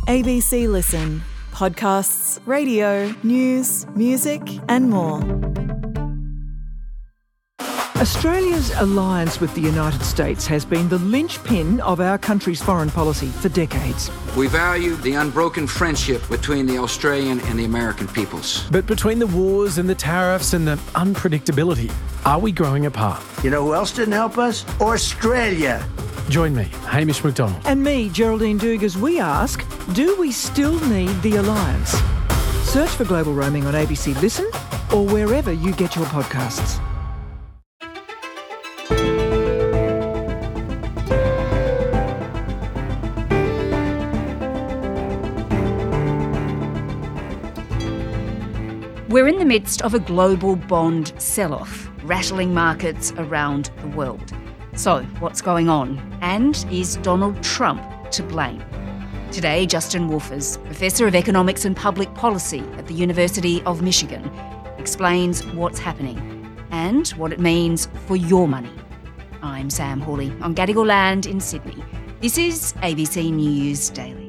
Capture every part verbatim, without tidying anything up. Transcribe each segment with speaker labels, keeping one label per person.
Speaker 1: A B C Listen. Podcasts, radio, news, music and more.
Speaker 2: Australia's alliance with the United States has been the linchpin of our country's foreign policy for decades.
Speaker 3: We value the unbroken friendship between the Australian and the American peoples.
Speaker 4: But between the wars and the tariffs and the unpredictability, are we growing apart?
Speaker 5: You know who else didn't help us? Australia.
Speaker 4: Join me, Hamish McDonald.
Speaker 2: And me, Geraldine Doog, as we ask, do we still need the alliance? Search for Global Roaming on A B C Listen or wherever you get your podcasts.
Speaker 6: We're in the midst of a global bond sell-off, rattling markets around the world. So, what's going on? And is Donald Trump to blame? Today, Justin Wolfers, Professor of Economics and Public Policy at the University of Michigan, explains what's happening and what it means for your money. I'm Sam Hawley on Gadigal land in Sydney. This is A B C News Daily.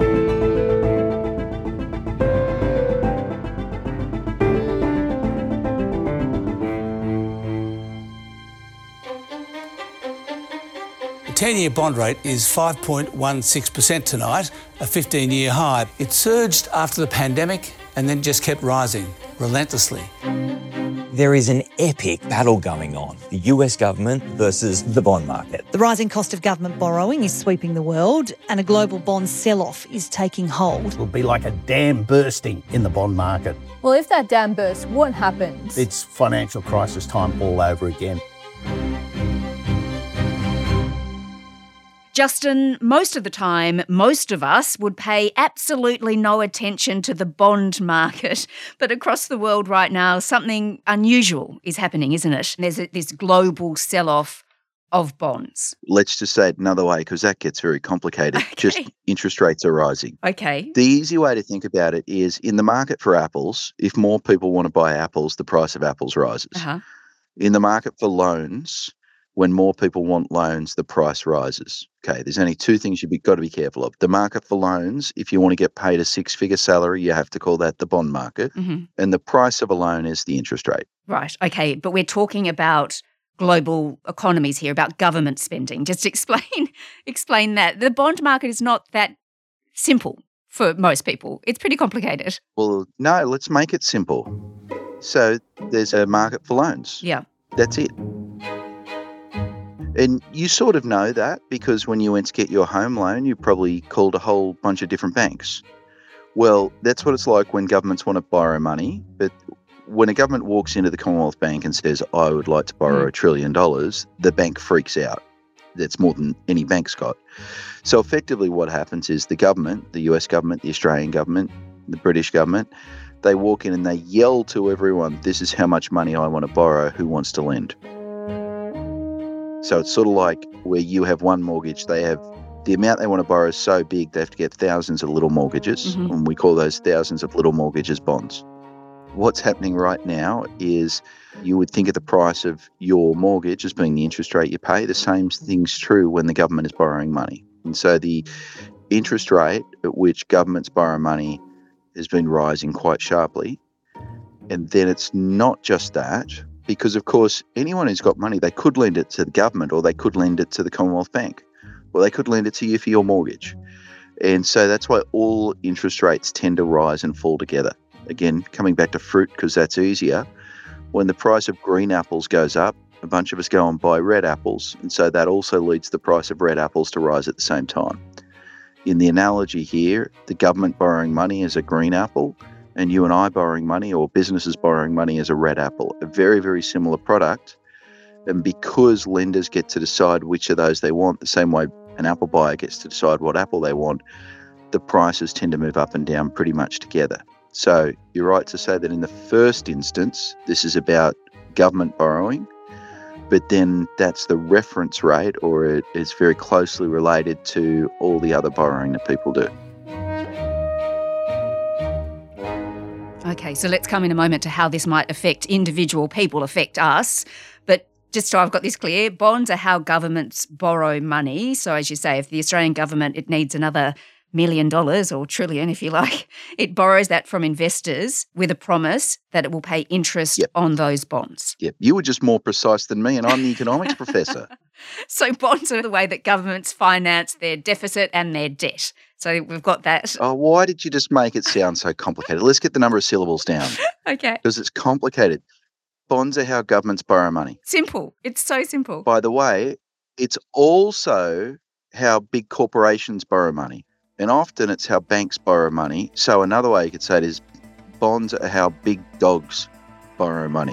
Speaker 7: The ten-year bond rate is five point one six percent tonight, a fifteen-year high. It surged after the pandemic and then just kept rising relentlessly.
Speaker 8: There is an epic battle going on, the U S government versus the bond market.
Speaker 9: The rising cost of government borrowing is sweeping the world and a global bond sell-off is taking hold.
Speaker 5: It'll be like a dam bursting in the bond market.
Speaker 10: Well, if that dam bursts, what happens?
Speaker 5: It's financial crisis time all over again.
Speaker 6: Justin, most of the time, most of us would pay absolutely no attention to the bond market. But across the world right now, something unusual is happening, isn't it? There's a, this global sell-off of bonds.
Speaker 11: Let's just say it another way, because that gets very complicated.
Speaker 6: Okay.
Speaker 11: Just interest rates are rising.
Speaker 6: Okay.
Speaker 11: The easy way to think about it is in the market for apples, if more people want to buy apples, the price of apples rises.
Speaker 6: Uh-huh.
Speaker 11: In the market for loans, when more people want loans, the price rises. Okay, there's only two things you've got to be careful of. The market for loans, if you want to get paid a six-figure salary, you have to call that the bond market.
Speaker 6: Mm-hmm.
Speaker 11: And the price of a loan is the interest rate.
Speaker 6: Right, okay, but we're talking about global economies here, about government spending. Just explain explain that. The bond market is not that simple for most people. It's pretty complicated.
Speaker 11: Well, no, let's make it simple. So there's a market for loans.
Speaker 6: Yeah.
Speaker 11: That's it. And you sort of know that because when you went to get your home loan, you probably called a whole bunch of different banks. Well, that's what it's like when governments want to borrow money. But when a government walks into the Commonwealth Bank and says, I would like to borrow
Speaker 6: Mm.
Speaker 11: a trillion dollars, the bank freaks out. That's more than any bank's got. So effectively what happens is the government, the U S government, the Australian government, the British government, they walk in and they yell to everyone, this is how much money I want to borrow, who wants to lend? So it's sort of like where you have one mortgage, they have the amount they want to borrow is so big they have to get thousands of little mortgages,
Speaker 6: Mm-hmm.
Speaker 11: and we call those thousands of little mortgages bonds. What's happening right now is you would think of the price of your mortgage as being the interest rate you pay. The same thing's true when the government is borrowing money. And so the interest rate at which governments borrow money has been rising quite sharply. And then it's not just that. Because, of course, anyone who's got money, they could lend it to the government or they could lend it to the Commonwealth Bank or they could lend it to you for your mortgage. And so that's why all interest rates tend to rise and fall together. Again, coming back to fruit because that's easier. When the price of green apples goes up, a bunch of us go and buy red apples. And so that also leads the price of red apples to rise at the same time. In the analogy here, the government borrowing money is a green apple, and you and I borrowing money or businesses borrowing money is a red apple, a very, very similar product. And because lenders get to decide which of those they want, the same way an apple buyer gets to decide what apple they want, the prices tend to move up and down pretty much together. So you're right to say that in the first instance, this is about government borrowing, but then that's the reference rate, or it is very closely related to all the other borrowing that people do.
Speaker 6: Okay, so let's come in a moment to how this might affect individual people, affect us. But just so I've got this clear, bonds are how governments borrow money. So as you say, if the Australian government, it needs another million dollars, or trillion if you like, it borrows that from investors with a promise that it will pay interest
Speaker 11: Yep.
Speaker 6: on those bonds.
Speaker 11: Yep. You were just more precise than me, and I'm the economics professor.
Speaker 6: So bonds are the way that governments finance their deficit and their debt. So we've got that.
Speaker 11: Oh, why did you just make it sound so complicated? Let's get the number of syllables down.
Speaker 6: Okay.
Speaker 11: Because it's complicated. Bonds are how governments borrow money.
Speaker 6: Simple. It's so simple.
Speaker 11: By the way, it's also how big corporations borrow money. And often it's how banks borrow money. So another way you could say it is bonds are how big dogs borrow money.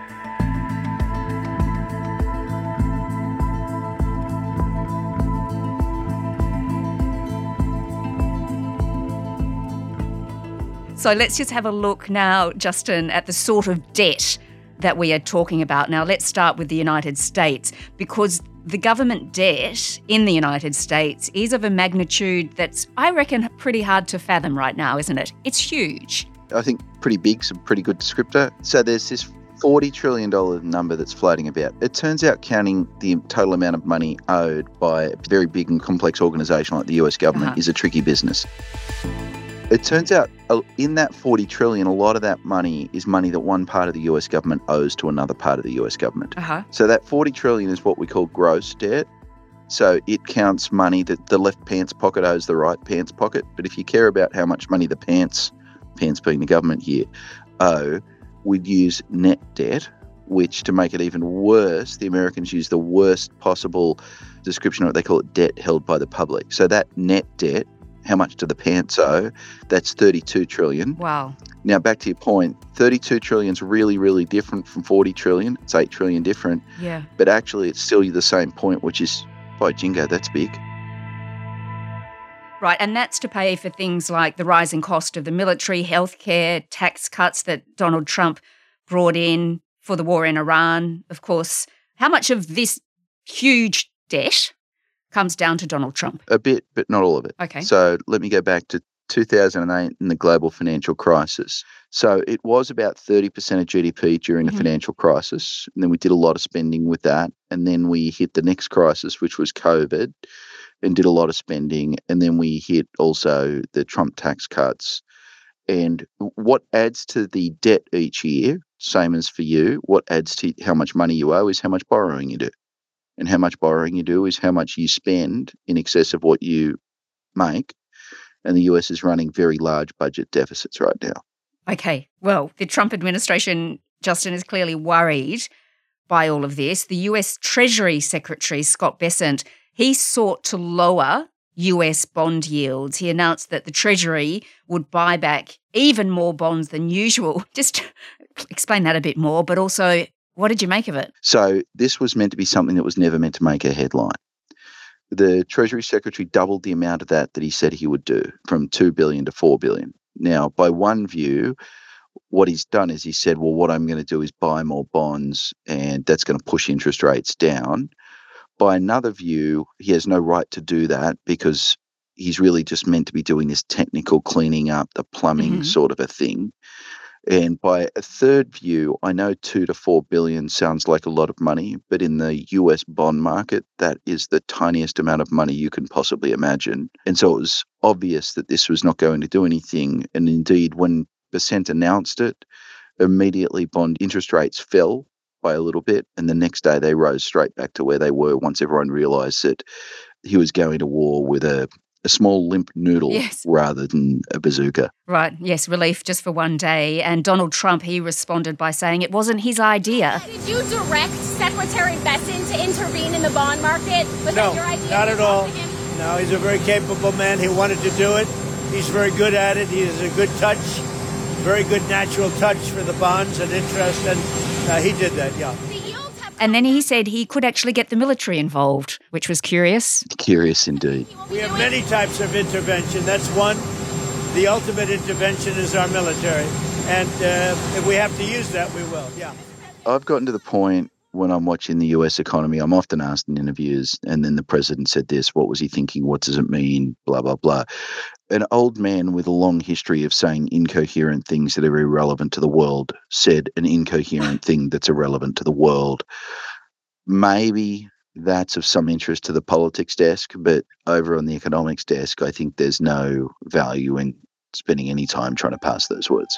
Speaker 6: So let's just have a look now, Justin, at the sort of debt that we are talking about. Now, let's start with the United States, because the government debt in the United States is of a magnitude that's, I reckon, pretty hard to fathom right now, isn't it? It's huge.
Speaker 11: I think pretty big's a pretty good descriptor. So there's this forty trillion dollars number that's floating about. It turns out counting the total amount of money owed by a very big and complex organisation like the U S government
Speaker 6: Uh-huh.
Speaker 11: is a tricky business. It turns out uh, in that forty trillion dollars, a lot of that money is money that one part of the U S government owes to another part of the U S government.
Speaker 6: Uh-huh.
Speaker 11: So that forty trillion dollars is what we call gross debt. So it counts money that the left pants pocket owes the right pants pocket. But if you care about how much money the pants, pants being the government here, owe, we'd use net debt, which, to make it even worse, the Americans use the worst possible description of it. They call it debt held by the public. So that net debt, how much do the pants owe? That's thirty-two trillion.
Speaker 6: Wow.
Speaker 11: Now, back to your point, thirty-two trillion is really, really different from forty trillion. It's eight trillion different.
Speaker 6: Yeah.
Speaker 11: But actually, it's still the same point, which is, by jingo, that's big.
Speaker 6: Right, and that's to pay for things like the rising cost of the military, healthcare, tax cuts that Donald Trump brought in for the war in Iran, of course. How much of this huge debt comes down to Donald Trump?
Speaker 11: A bit, but not all of it.
Speaker 6: Okay.
Speaker 11: So let me go back to two thousand eight and the global financial crisis. So it was about thirty percent of G D P during
Speaker 6: Mm-hmm.
Speaker 11: the financial crisis. And then we did a lot of spending with that. And then we hit the next crisis, which was COVID, and did a lot of spending. And then we hit also the Trump tax cuts. And what adds to the debt each year, same as for you, what adds to how much money you owe is how much borrowing you do. And how much borrowing you do is how much you spend in excess of what you make. And the U S is running very large budget deficits right now.
Speaker 6: Okay, well, the Trump administration, Justin, is clearly worried by all of this. The U S Treasury Secretary, Scott Bessent, he sought to lower U S bond yields. He announced that the Treasury would buy back even more bonds than usual. Just explain that a bit more, but also, what did you make of it?
Speaker 11: So this was meant to be something that was never meant to make a headline. The Treasury Secretary doubled the amount of that that he said he would do, from two billion dollars to four billion dollars. Now, by one view, what he's done is he said, well, what I'm going to do is buy more bonds, and that's going to push interest rates down. By another view, he has no right to do that because he's really just meant to be doing this technical cleaning up, the plumbing
Speaker 6: Mm-hmm.
Speaker 11: sort of a thing. And by a third view, I know two to four billion sounds like a lot of money, but in the U S bond market, that is the tiniest amount of money you can possibly imagine. And so it was obvious that this was not going to do anything. And indeed, when Bessent announced it, immediately bond interest rates fell by a little bit. And the next day they rose straight back to where they were once everyone realized that he was going to war with a a small limp noodle
Speaker 6: Yes.
Speaker 11: rather than a bazooka.
Speaker 6: Right, yes, relief just for one day. And Donald Trump, he responded by saying it wasn't his idea.
Speaker 12: Did you direct Secretary Bessent to intervene in the bond market? Was
Speaker 13: No,
Speaker 12: that your idea?
Speaker 13: not
Speaker 12: to
Speaker 13: at
Speaker 12: talk
Speaker 13: all.
Speaker 12: to him?
Speaker 13: No, he's a very capable man. He wanted to do it. He's very good at it. He has a good touch, very good natural touch for the bonds and interest, and uh, he did that, yeah.
Speaker 6: And then he said he could actually get the military involved, which was curious.
Speaker 11: Curious indeed.
Speaker 13: We have many types of intervention. That's one. The ultimate intervention is our military. And uh, if we have to use that, we will, yeah.
Speaker 11: I've gotten to the point when I'm watching the U S economy, I'm often asked in interviews, and then the president said this, what was he thinking? What does it mean? Blah, blah, blah. An old man with a long history of saying incoherent things that are irrelevant to the world said an incoherent thing that's irrelevant to the world. Maybe that's of some interest to the politics desk, but over on the economics desk, I think there's no value in spending any time trying to pass those words.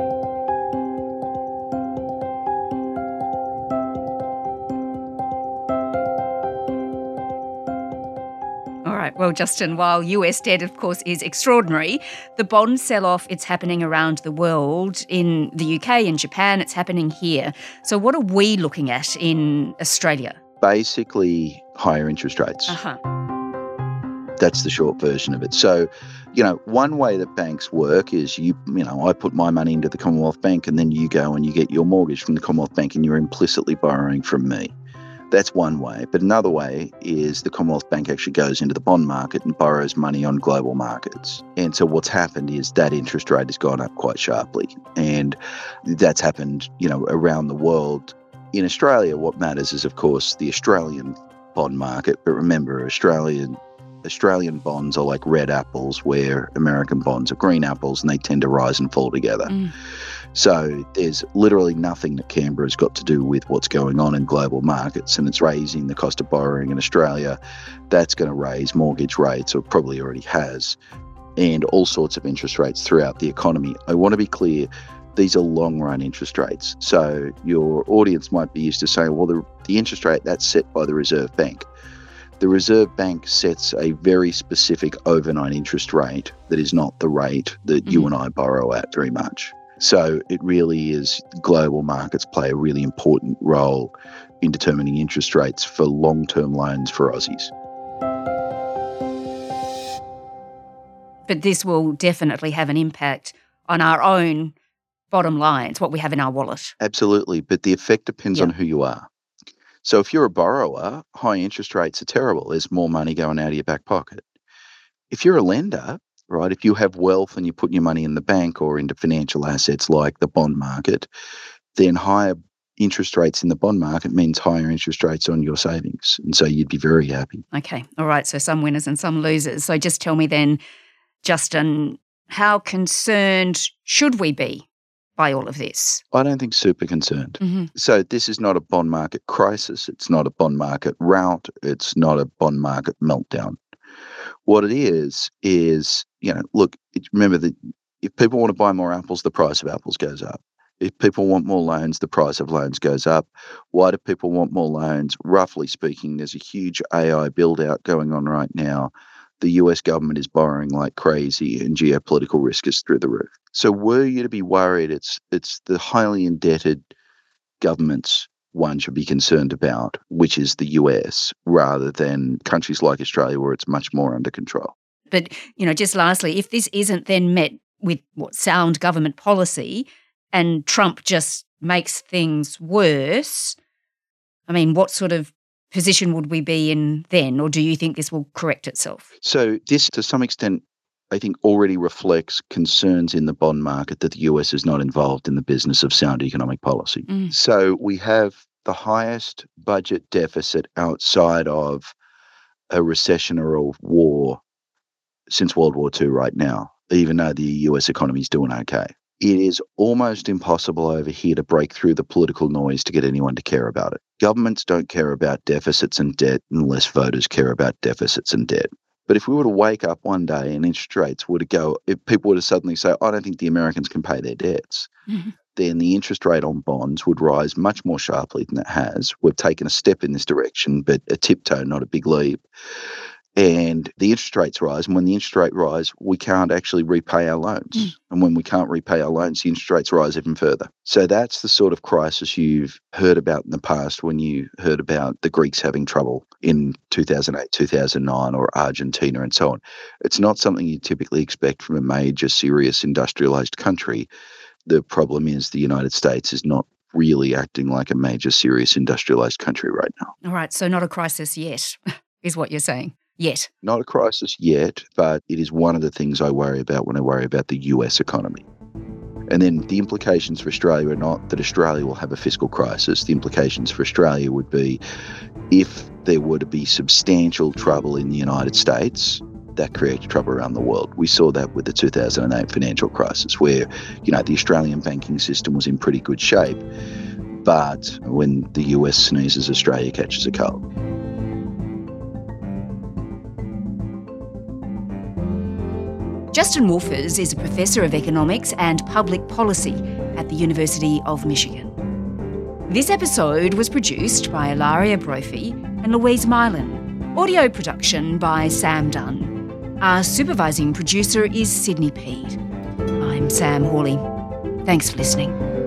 Speaker 6: All right. Well, Justin, while U S debt, of course, is extraordinary, the bond sell-off, it's happening around the world. In the U K, in Japan, it's happening here. So what are we looking at in Australia?
Speaker 11: Basically, higher interest rates.
Speaker 6: Uh-huh.
Speaker 11: That's the short version of it. So, you know, one way that banks work is you, you know, I put my money into the Commonwealth Bank and then you go and you get your mortgage from the Commonwealth Bank and you're implicitly borrowing from me. That's one way. But another way is the Commonwealth Bank actually goes into the bond market and borrows money on global markets. And so what's happened is that interest rate has gone up quite sharply. And that's happened, you know, around the world. In Australia, what matters is, of course, the Australian bond market. But remember, Australian Australian bonds are like red apples, where American bonds are green apples, and they tend to rise and fall together. Mm. So there's literally nothing that Canberra's got to do with what's going on in global markets, and it's raising the cost of borrowing in Australia. That's going to raise mortgage rates, or probably already has, and all sorts of interest rates throughout the economy. I want to be clear. These are long-run interest rates. So your audience might be used to saying, well, the, the interest rate, that's set by the Reserve Bank. The Reserve Bank sets a very specific overnight interest rate that is not the rate that mm-hmm. you and I borrow at very much. So it really is, global markets play a really important role in determining interest rates for long-term loans for Aussies.
Speaker 6: But this will definitely have an impact on our own bottom lines, what we have in our wallet.
Speaker 11: Absolutely, but the effect depends
Speaker 6: yeah.
Speaker 11: on who you are. So if you're a borrower, high interest rates are terrible. There's more money going out of your back pocket. If you're a lender, right, if you have wealth and you put your money in the bank or into financial assets like the bond market, then higher interest rates in the bond market means higher interest rates on your savings. And so you'd be very happy.
Speaker 6: Okay. All right. So some winners and some losers. So just tell me then, Justin, how concerned should we be by all of this?
Speaker 11: I don't think super concerned.
Speaker 6: Mm-hmm.
Speaker 11: So this is not a bond market crisis. It's not a bond market rout. It's not a bond market meltdown. What it is, is, you know, look, remember that if people want to buy more apples, the price of apples goes up. If people want more loans, the price of loans goes up. Why do people want more loans? Roughly speaking, there's a huge A I build-out going on right now. The U S government is borrowing like crazy and geopolitical risk is through the roof. So were you to be worried, it's it's the highly indebted governments one should be concerned about, which is the U S, rather than countries like Australia where it's much more under control.
Speaker 6: But, you know, just lastly, if this isn't then met with what sound government policy and Trump just makes things worse, I mean, what sort of position would we be in then, or do you think this will correct itself?
Speaker 11: So this, to some extent, I think already reflects concerns in the bond market that the U S is not involved in the business of sound economic policy.
Speaker 6: Mm.
Speaker 11: So we have the highest budget deficit outside of a recession or a war since World War Two right now, even though the U S economy is doing okay. It is almost impossible over here to break through the political noise to get anyone to care about it. Governments don't care about deficits and debt unless voters care about deficits and debt. But if we were to wake up one day and interest rates were to go, if people were to suddenly say, I don't think the Americans can pay their debts, mm-hmm. then the interest rate on bonds would rise much more sharply than it has. We've taken a step in this direction, but a tiptoe, not a big leap. And the interest rates rise, and when the interest rate rise, we can't actually repay our loans. Mm. And when we can't repay our loans, the interest rates rise even further. So that's the sort of crisis you've heard about in the past when you heard about the Greeks having trouble in two thousand eight, two thousand nine, or Argentina and so on. It's not something you typically expect from a major, serious, industrialized country. The problem is the United States is not really acting like a major, serious, industrialized country right now.
Speaker 6: All right, so not a crisis yet, is what you're saying. Yet.
Speaker 11: Not a crisis yet, but it is one of the things I worry about when I worry about the U S economy. And then the implications for Australia are not that Australia will have a fiscal crisis. The implications for Australia would be if there were to be substantial trouble in the United States, that creates trouble around the world. We saw that with the two thousand eight financial crisis where, you know, the Australian banking system was in pretty good shape, but when the U S sneezes, Australia catches a cold.
Speaker 6: Justin Wolfers is a professor of economics and public policy at the University of Michigan. This episode was produced by Ilaria Brophy and Louise Mylan. Audio production by Sam Dunn. Our supervising producer is Sydney Peed. I'm Sam Hawley. Thanks for listening.